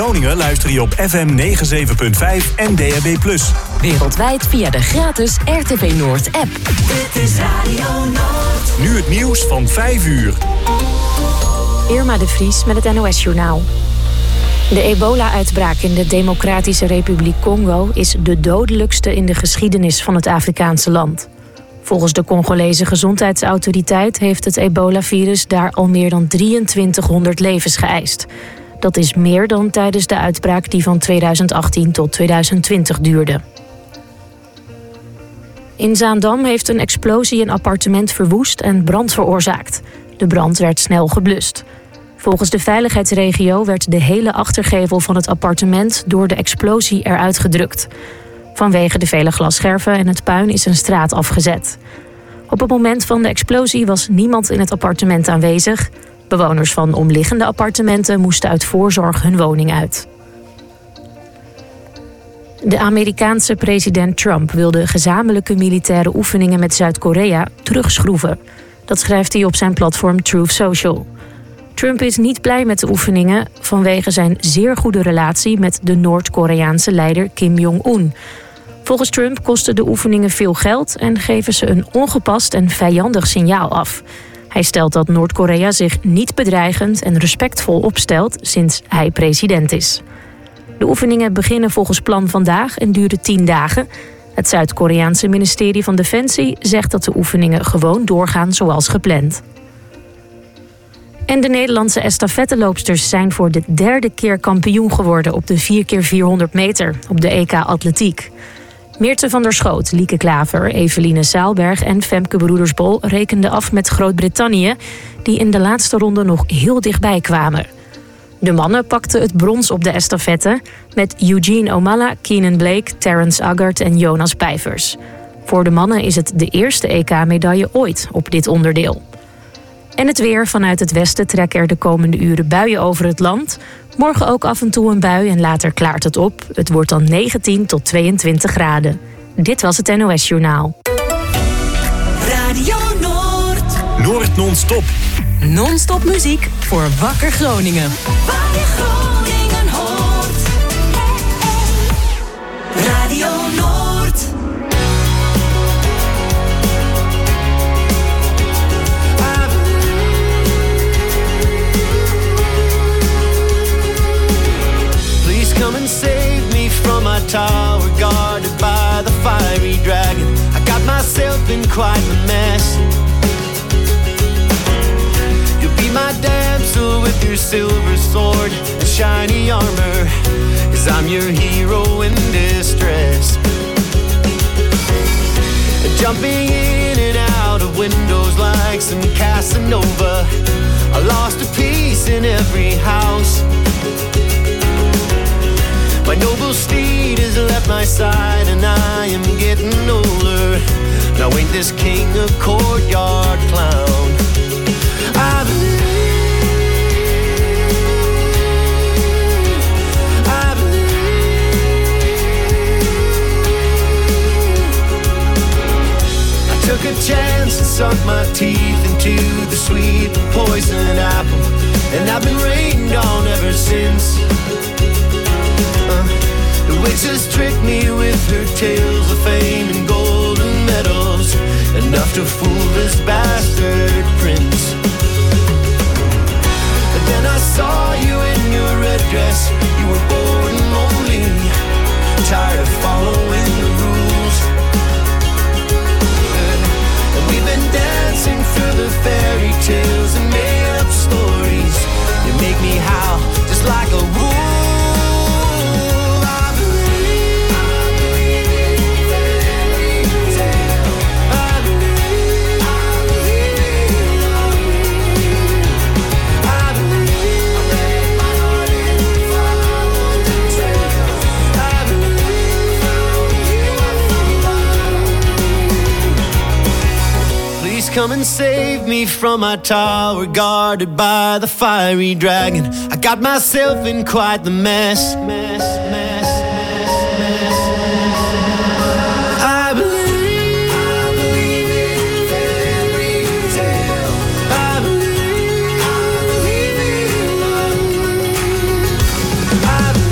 Groningen luister je op FM 97.5 en DAB+. Wereldwijd via de gratis RTV Noord app. Dit is Radio Noord. Nu het nieuws van 5 uur. Irma de Vries met het NOS-journaal. De ebola-uitbraak in de Democratische Republiek Congo is de dodelijkste in de geschiedenis van het Afrikaanse land. Volgens de Congolese gezondheidsautoriteit heeft het ebola-virus daar al meer dan 2300 levens geëist. Dat is meer dan tijdens de uitbraak die van 2018 tot 2020 duurde. In Zaandam heeft een explosie een appartement verwoest en brand veroorzaakt. De brand werd snel geblust. Volgens de veiligheidsregio werd de hele achtergevel van het appartement door de explosie eruit gedrukt. Vanwege de vele glasscherven en het puin is een straat afgezet. Op het moment van de explosie was niemand in het appartement aanwezig. Bewoners van omliggende appartementen moesten uit voorzorg hun woning uit. De Amerikaanse president Trump wil de gezamenlijke militaire oefeningen met Zuid-Korea terugschroeven. Dat schrijft hij op zijn platform Truth Social. Trump is niet blij met de oefeningen vanwege zijn zeer goede relatie met de Noord-Koreaanse leider Kim Jong-un. Volgens Trump kosten de oefeningen veel geld en geven ze een ongepast en vijandig signaal af. Hij stelt dat Noord-Korea zich niet bedreigend en respectvol opstelt sinds hij president is. De oefeningen beginnen volgens plan vandaag en duren 10 dagen. Het Zuid-Koreaanse ministerie van Defensie zegt dat de oefeningen gewoon doorgaan zoals gepland. En de Nederlandse estafetteloopsters zijn voor de 3e keer kampioen geworden op de 4x400 meter op de EK Atletiek. Meerte van der Schoot, Lieke Klaver, Eveline Saalberg en Femke Broedersbol rekenden af met Groot-Brittannië, die in de laatste ronde nog heel dichtbij kwamen. De mannen pakten het brons op de estafette met Eugene Omalla, Keenan Blake, Terrence Aggart en Jonas Pijvers. Voor de mannen is het de eerste EK-medaille ooit op dit onderdeel. En het weer. Vanuit het westen trekken er de komende uren buien over het land. Morgen ook af en toe een bui en later klaart het op. Het wordt dan 19 tot 22 graden. Dit was het NOS Journaal. Radio Noord. Noord non-stop. Non-stop muziek voor Wakker Groningen. Waar je Groningen hoort. Radio Noord. Come and save me from my tower, guarded by the fiery dragon. I got myself in quite the mess. You'll be my damsel with your silver sword and shiny armor, 'cause I'm your hero in distress. Jumping in and out of windows like some Casanova, I lost a piece in every house. My noble steed has left my side and I am getting older. Now ain't this king a courtyard clown? I took a chance and sunk my teeth into the sweet poison apple, and I've been rained on ever since. The witch has tricked me with her tales of fame and golden medals, enough to fool this bastard prince. And then I saw you in your red dress, you were bored and lonely, tired of following the rules. And we've been dancing through the fairy tales and made up stories. You make me howl just like a wolf. Come and save me from my tower, guarded by the fiery dragon. I got myself in quite the mess. I believe in fairy tale. I believe in love. I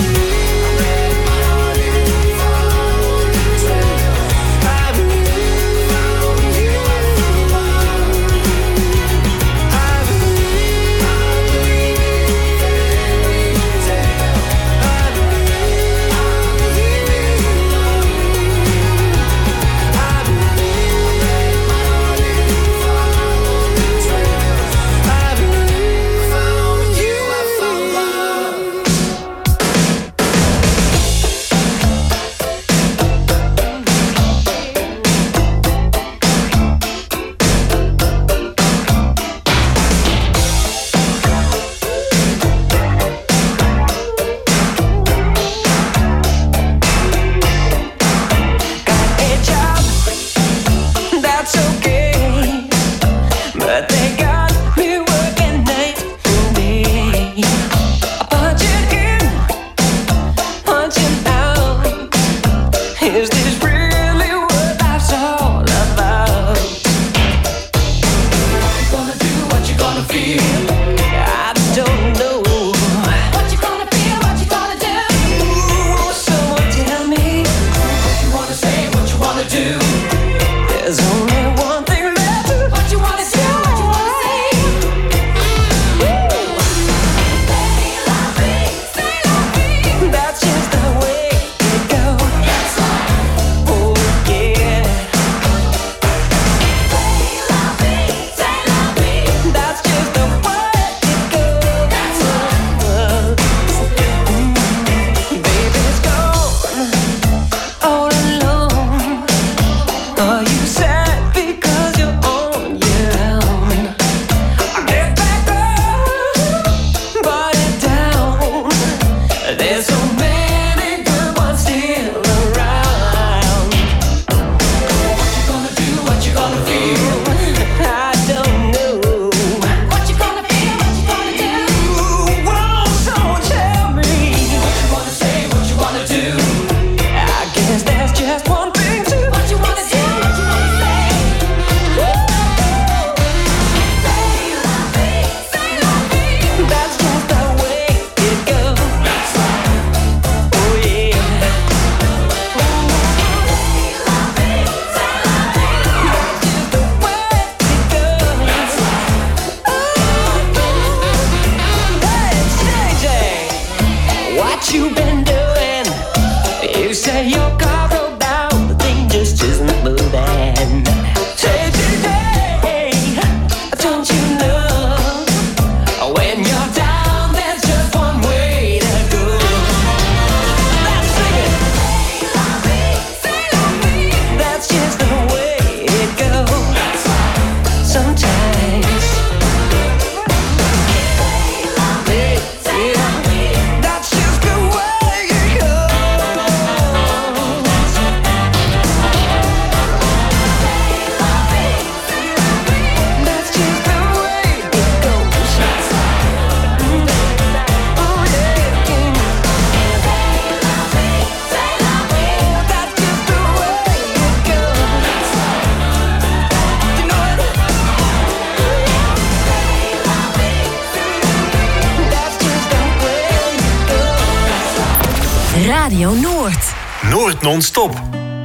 Radio Noord. Noord non-stop.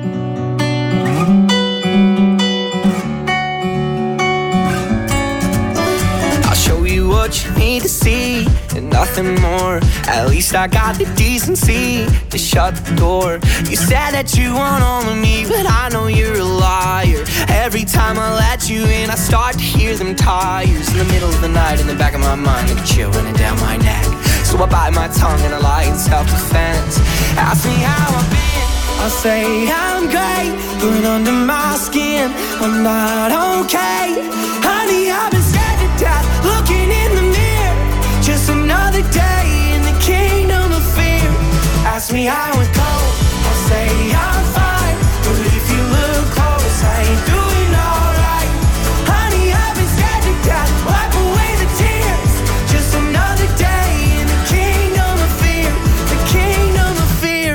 What you need to see and nothing more. At least I got the decency to shut the door. You said that you want all of me, but I know you're a liar. Every time I let you in, I start to hear them tires in the middle of the night in the back of my mind, like a chill running down my neck. So I bite my tongue and I lie in self-defense. Ask me how I've been, I'll say I'm great, but under my skin I'm not okay. Honey, I've been scared to death, looking in the mirror. Just another day in the kingdom of fear. Ask me how it goes, I'll say I'm fine, but if you look close, I ain't doing alright. Honey, I've been scared to death, wipe away the tears. Just another day in the kingdom of fear. The kingdom of fear.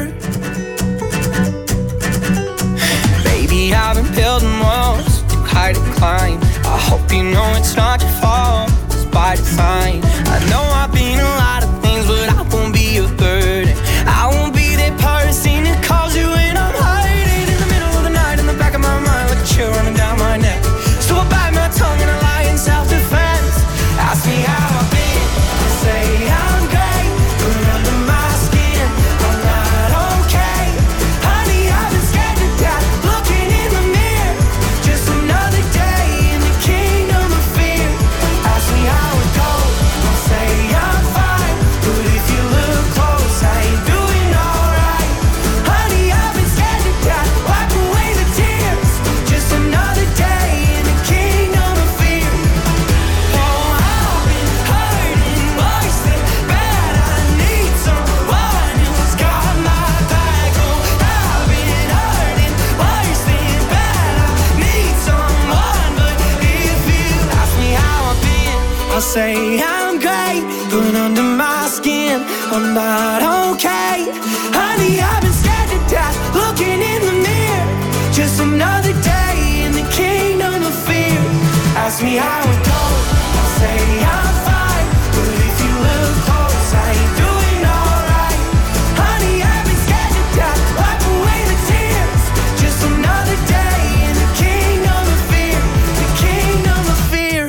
Baby, I've been building walls too high to climb. I hope you know it's not your fault, it's by design. I know I've been a lot of things, but I won't be a burden. I won't be that person that calls you when I'm hiding in the middle of the night in the back of my mind, like a chill running down my neck. So I bite my tongue and I lie in self-defense. Ask me how I've been, I say I'm great, but under my skin I'm not okay. Honey, I've been scared to death, looking in the mirror. Just another day in the kingdom of fear. Ask me how it goes, I'll say I'm fine, but if you look close, I ain't doing alright. Honey, I've been scared to death, wipe away the tears. Just another day in the kingdom of fear. Oh, I've been hurting worse than bad. I need someone who's got my back. Oh, I've been hurting worse than bad. I need someone, but if you ask me how I've been, I'll say I'm great, but under my skin I'm not okay. Honey, I've been scared to death, looking in the mirror. Just another day in the kingdom of fear. Ask me how it goes, I'll say I'm fine, but if you look close, I ain't doing alright. Honey, I've been scared to death, wipe away the tears. Just another day in the kingdom of fear. The kingdom of fear.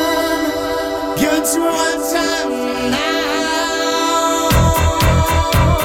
Get one time now.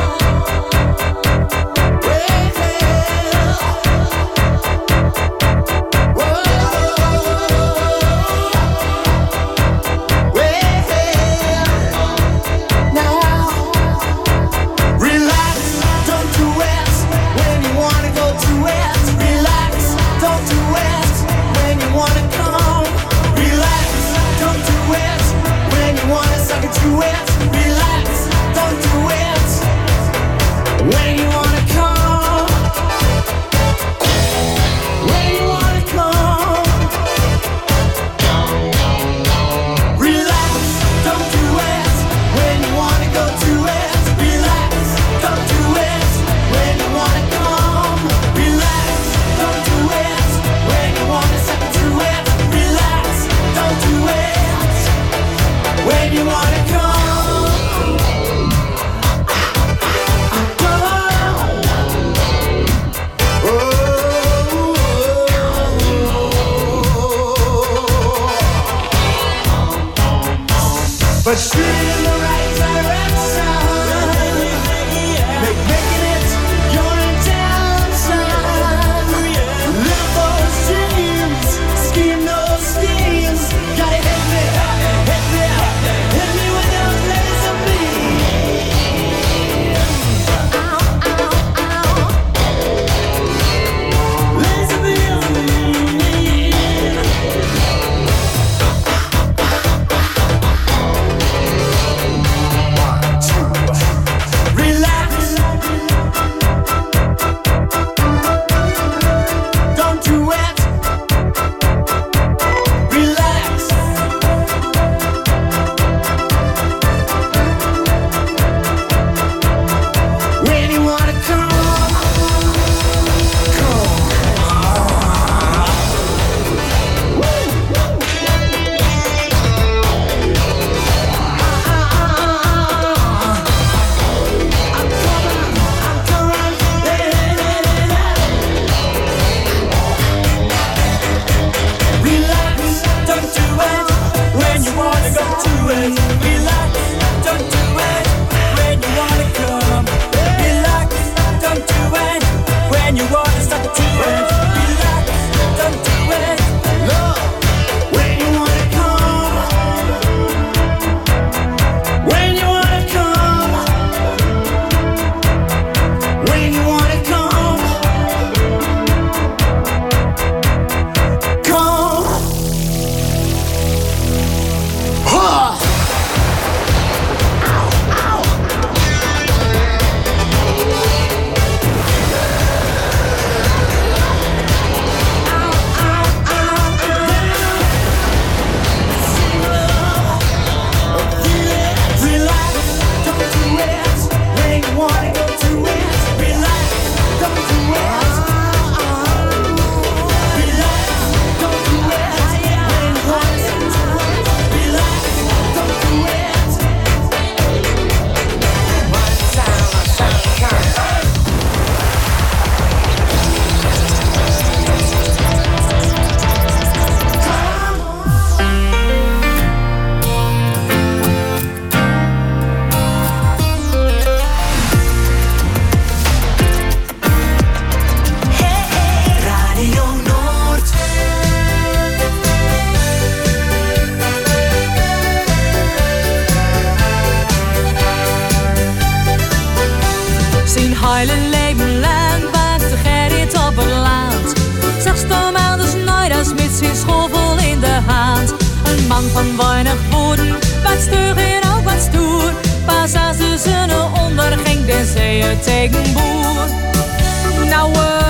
hele leven lang waakt de Gerrit op het land. 16 maanden snijders met zijn schovel in de hand. Een man van weinig woorden, wat stug en ook wat stoer. Pas als de zon onderging, dan zei je tegen boer. Nou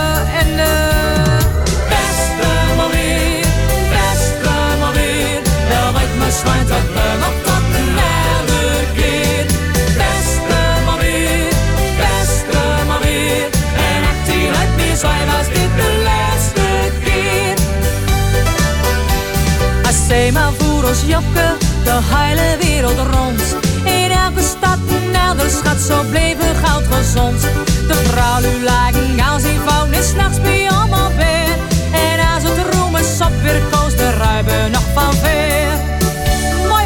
beste maar weer, wel weet me schijnt dat me nog tot een ander keer. Beste maar weer, en 18 uit meer zijn was dit de laatste keer. Als zij maar voor ons Joppe de hele wereld rond. In elke stad een ander schat, zo bleven goud gezond. De vrouwen lagen als in fout en s'nachts bij allemaal weer. En als het roemers op weer koos, de ruiben nog van ver. Mooie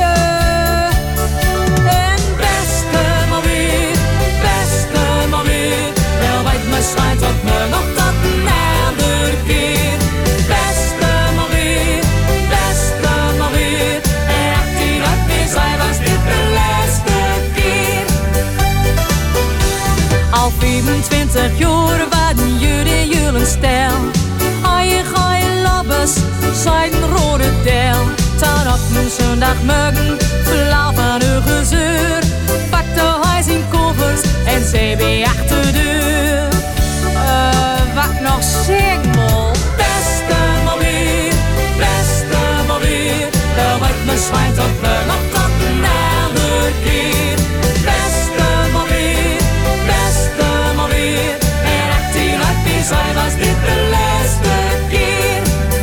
en beste maar weer, wel weet me schijnt dat me nog tot een ander keer. Beste maar weer, en 18 uit meer zijn was dit de laatste keer. Al 25 jaar waren jullie stijl. Al je gooie lobbes, zijn rode deel. Dan op een zondagmorgen, flauw van uw gezeur. Pakte hij zijn koffers en CB achter de deur. Wat nog zeggen wil? Beste maar weer, wel weet me schijnt dat we nog tot een ander keer. Beste maar weer, en 18 uit meer zijn was dit de laatste keer.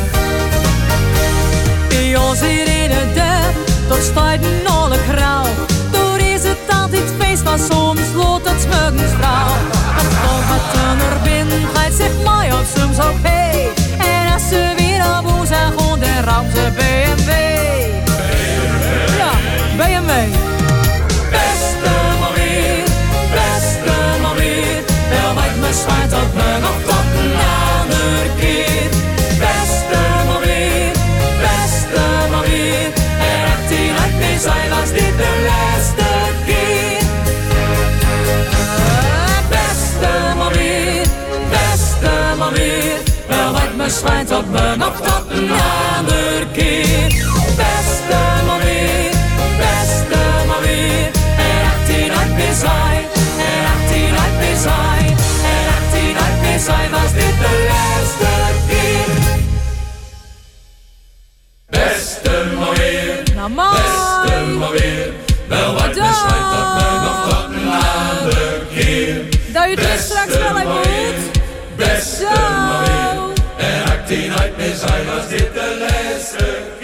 Bij ons hier in de deur, tot staat een olle grauw. Door is het altijd feest, maar soms loopt het smorgens vrouw. Het volk wat er binnen gaat zich mooi op soms ook hey. En als ze weer op ons gaan, dan raamt ze BMW. Ja, BMW. Beste maar weer, wel weet me schijnt dat me nog tot een ander keer. Beste maar weer, en 18 uit meer zijn was dit de laatste keer. Beste maar weer, wel weet me schijnt dat me nog tot een ander keer. Beste maar weer, en 18 uit meer zijn, en 18 uit meer zijn, en 18 uit meer zijn was dit de laatste keer. Beste maar weer, Nou man, wel weet me schijnt dat me nog tot een ander keer. dat je het straks wel even moet. Beste maar weer, en 18 uit meer zijn was dit de